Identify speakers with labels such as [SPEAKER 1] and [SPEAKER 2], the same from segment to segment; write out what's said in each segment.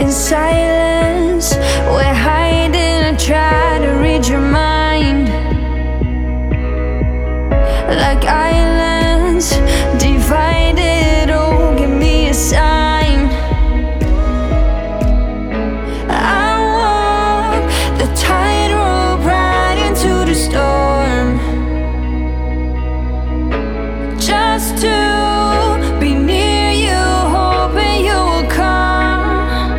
[SPEAKER 1] in silence. We're hiding and try to read your mind. Like islands divided, oh, give me a sign. I walk the tightrope right into the storm, just to be near you, hoping you will come.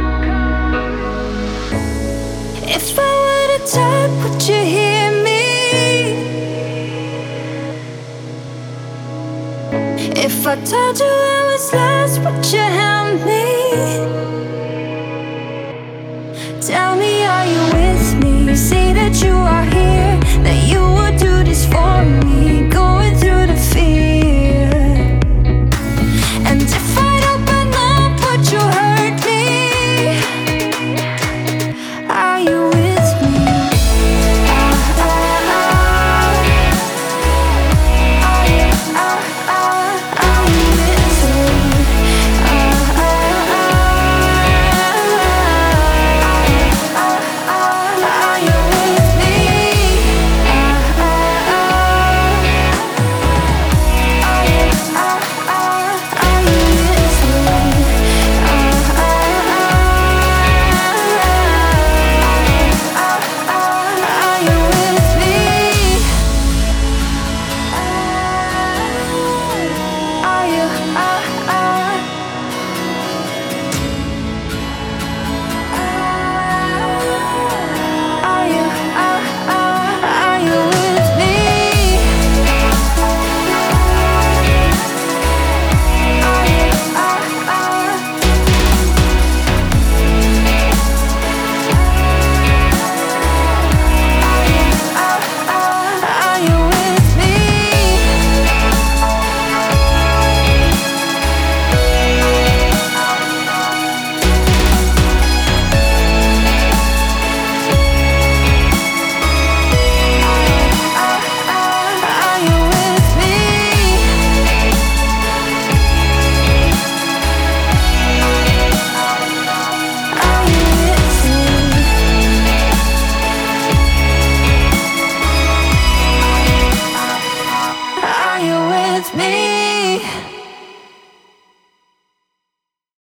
[SPEAKER 1] If I were to talk, would you hear me? If I told you I was lost, would you help me? Tell me, are you with me? Say that you are here, that you